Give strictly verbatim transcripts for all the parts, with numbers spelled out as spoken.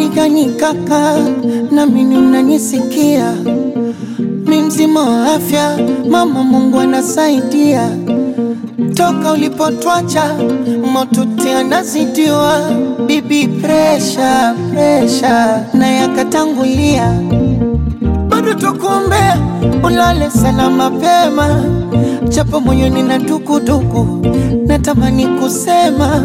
habari gani kaka, na mimi unanisikia? Mimi mzima wa afya, mama Mungu anasaidia. Toka ulipotwacha motuti anazidiwa, bibi pressure pressure na yakatangulia. Bado tukuombea ulale sana mapema, japo moyoni na dukuduku natamani kusema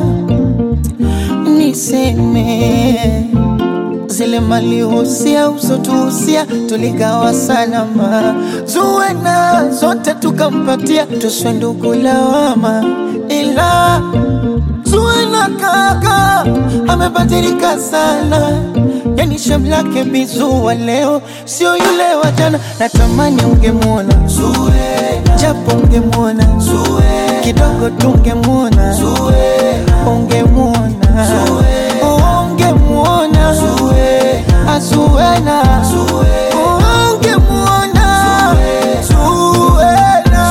niseme zile mali usia usotuhusia tuligawa salama, Zuwena zote tukampatia, tuswe ndugu lawama. Ila Zuwena kaka amebadilika sana, yani shamlake bizuwa leo sio yule wa jana. Natamani ungemuona Zuwena, japo ungemuona Zuwena, kidogo tungemuona Zuwena, ungemuona Zuwena, ungemuona Zuwena, Zuwena, ungemuona Zuwena.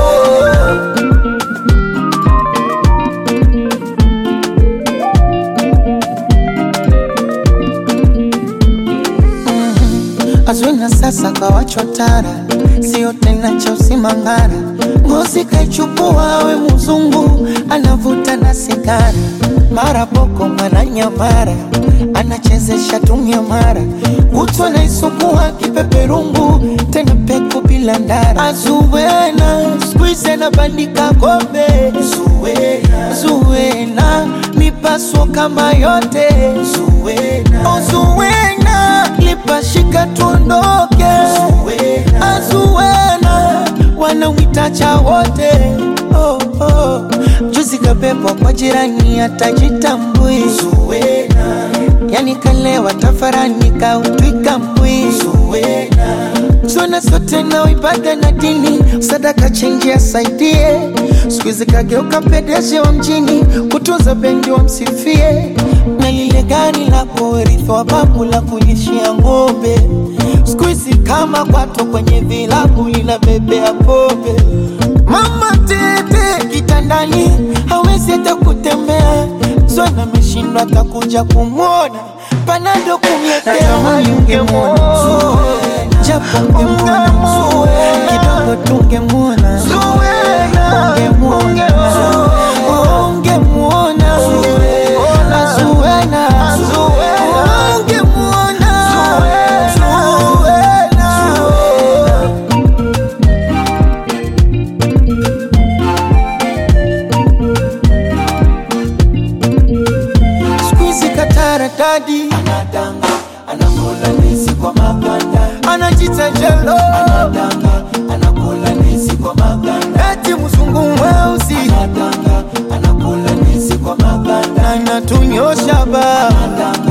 Zuwena sasa kawachwa tara, sio tena cha usimangara. Ngozi kaichukua we mzungu, anavuta na sigara. Mara boko mara nyamara, anachezesha tumia mara. Utu anaisukua kipeperungu, tena peku bila ndara. Zuwena squeeze na bandika kombe. Zuwena, Zuwena mipaso kama yote. Zuwena, oh Zuwena lipashika tuondoke. Zuwena, Zuwena wanawitacha wote. Oh, oh. Juzi kabebwa kwa jirani atajitambui. Zuwena, yani kalewa tafarani kautwika mbui. Zuwena, Zuwena sote na ibada na dini, sadaka chenji asaidie. Sikuizi kageuka pedeje wa mjini, kutunza bendi wa msifie. Na lile gari la kurithi wa babu la kulishia ng'ombe, sikuizi kama kwato kwenye vilabu linabebea pombe. Mama tete kitandani hawezi hata kutembea, Zuwena ameshindwa atakuja kumwona, panado kumletea. Natamani ungemuona Zuwena, japo ungemuona Zuwena, kidogo tungemuona Zuwena, ungemuona ungemuona Zuwena, Zuwena, ungemuona dadi. Anadanga, anakula nisi kwa maganda, anajita jelo. Anadanga, anakula nisi kwa maganda, eti mzungu mweusi. Anadanga, anakula nisi kwa maganda, anatunyosha ba. Anadanga,